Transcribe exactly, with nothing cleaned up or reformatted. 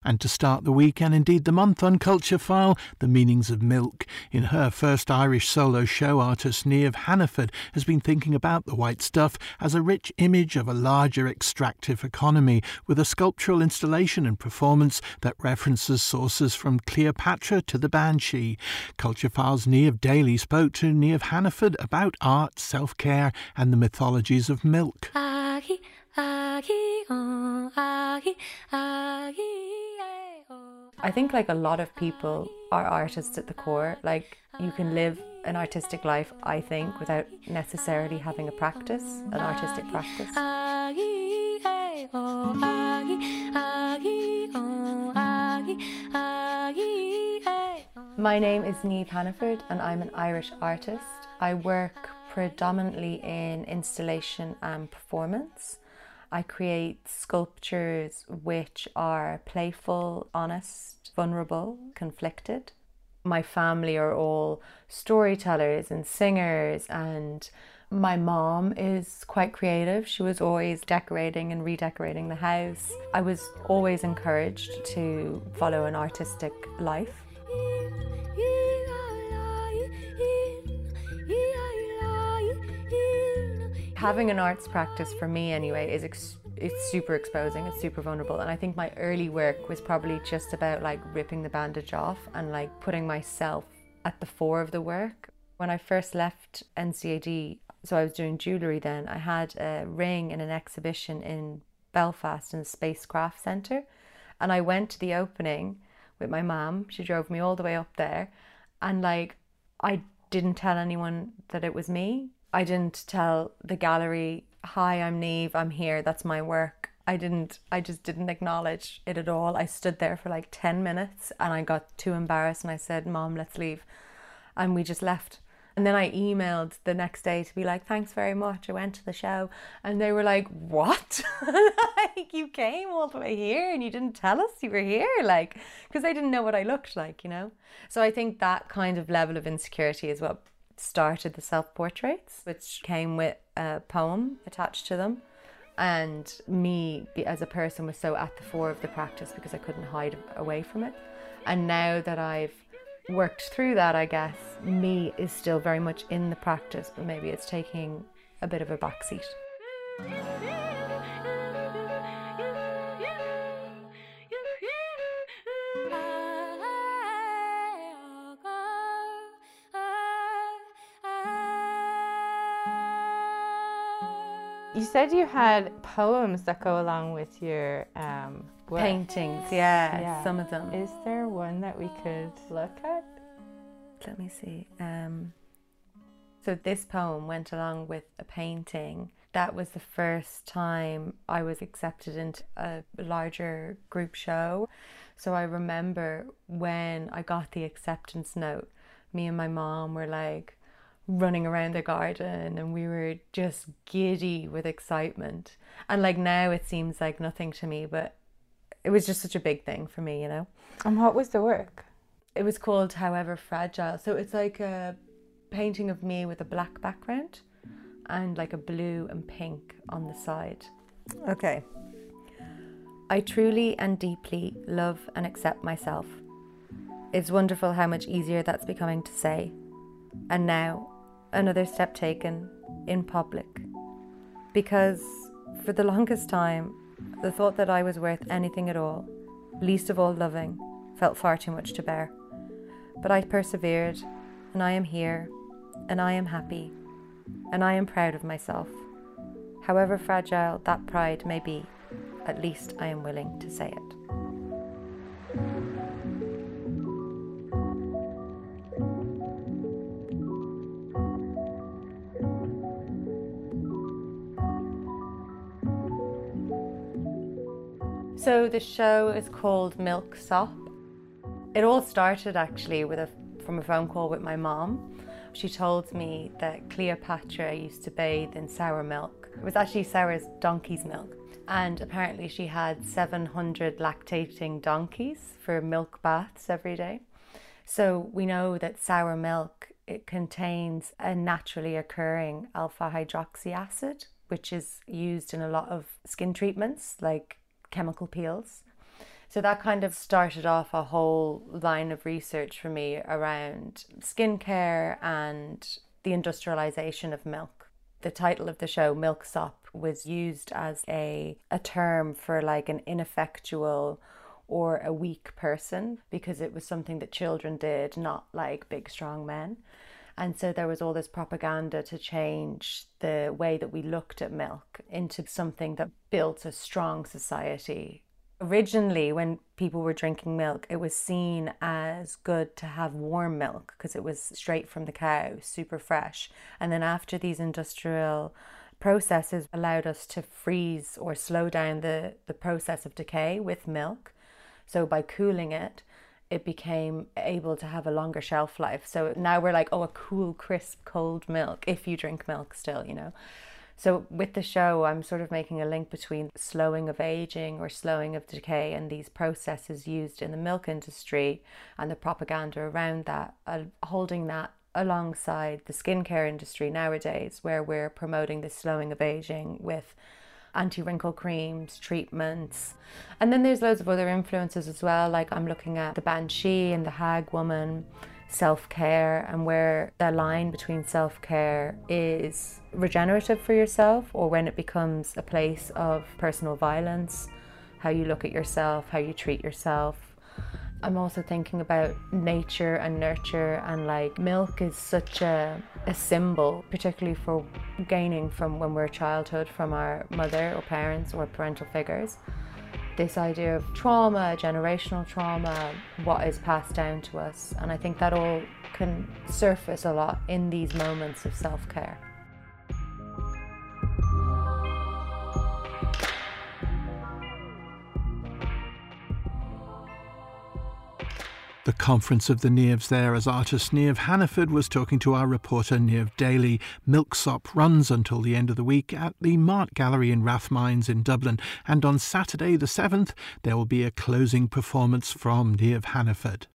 And to start the week and indeed the month on Culture File, the meanings of milk. In her first Irish solo show, artist Niamh Hannaford has been thinking about the white stuff as a rich image of a larger extractive economy, with a sculptural installation and performance that references sources from Cleopatra to the Banshee. Culture File's Niamh Daly spoke to Niamh Hannaford about art, self-care and the mythologies of milk. Aggie, aggie, oh, aggie, aggie. I think like a lot of people are artists at the core. Like you can live an artistic life, I think, without necessarily having a practice, an artistic practice. My name is Niamh Hannaford and I'm an Irish artist. I work predominantly in installation and performance. I create sculptures which are playful, honest, vulnerable, conflicted. My family are all storytellers and singers, and my mom is quite creative. She was always decorating and redecorating the house. I was always encouraged to follow an artistic life. Having an arts practice for me anyway is ex it's super exposing, it's super vulnerable, and I think my early work was probably just about like ripping the bandage off and like putting myself at the fore of the work. When I first left N C A D, so I was doing jewellery then, I had a ring in an exhibition in Belfast in the Spacecraft Centre, and I went to the opening with my mum. She drove me all the way up there, and like I didn't tell anyone that it was me. I didn't tell the gallery, hi, I'm Niamh, I'm here, that's my work. I didn't, I just didn't acknowledge it at all. I stood there for like ten minutes and I got too embarrassed and I said, Mom, let's leave. And we just left. And then I emailed the next day to be like, thanks very much, I went to the show. And they were like, what? Like, you came all the way here and you didn't tell us you were here? Like, because they didn't know what I looked like, you know? So I think that kind of level of insecurity is what started the self-portraits, which came with a poem attached to them, and me as a person was so at the fore of the practice because I couldn't hide away from it. And now that I've worked through that, I guess me is still very much in the practice, but maybe it's taking a bit of a backseat. You said you had poems that go along with your um, work. Paintings, yeah, yeah, some of them. Is there one that we could look at? Let me see. Um, so this poem went along with a painting. That was the first time I was accepted into a larger group show. So I remember when I got the acceptance note, me and my mom were like running around the garden and we were just giddy with excitement. And like now it seems like nothing to me, but it was just such a big thing for me, you know. And what was the work? It was called However Fragile. So it's like a painting of me with a black background and like a blue and pink on the side. Okay. I truly and deeply love and accept myself. It's wonderful how much easier that's becoming to say. And now, another step taken in public. Because for the longest time, the thought that I was worth anything at all, least of all loving, felt far too much to bear. But I persevered, and I am here, and I am happy, and I am proud of myself. However fragile that pride may be, at least I am willing to say it. So the show is called Milk Sop. It all started actually with a, from a phone call with my mom. She told me that Cleopatra used to bathe in sour milk. It was actually sour as donkey's milk. And apparently she had seven hundred lactating donkeys for milk baths every day. So we know that sour milk, it contains a naturally occurring alpha hydroxy acid, which is used in a lot of skin treatments like chemical peels. So that kind of started off a whole line of research for me around skincare and the industrialization of milk. The title of the show, Milksop, was used as a, a term for like an ineffectual or a weak person, because it was something that children did, not like big strong men. And so there was all this propaganda to change the way that we looked at milk into something that built a strong society. Originally, when people were drinking milk, it was seen as good to have warm milk because it was straight from the cow, super fresh. And then after these industrial processes allowed us to freeze or slow down the, the process of decay with milk, so by cooling it, it became able to have a longer shelf life. So now we're like, oh, a cool, crisp, cold milk, if you drink milk still, you know. So with the show, I'm sort of making a link between slowing of aging or slowing of decay and these processes used in the milk industry and the propaganda around that, uh, holding that alongside the skincare industry nowadays, where we're promoting the slowing of aging with anti-wrinkle creams, treatments. And then there's loads of other influences as well, like I'm looking at the Banshee and the Hag Woman, self-care, and where the line between self-care is regenerative for yourself or when it becomes a place of personal violence, how you look at yourself, how you treat yourself. I'm also thinking about nature and nurture, and like milk is such a, a symbol, particularly for gaining from when we're childhood from our mother or parents or parental figures. This idea of trauma, generational trauma, what is passed down to us. And I think that all can surface a lot in these moments of self-care. The conference of the Niamhs there, as artist Niamh Hannaford was talking to our reporter Niamh Daly. Milksop runs until the end of the week at the Mart Gallery in Rathmines in Dublin, and on Saturday the seventh there will be a closing performance from Niamh Hannaford.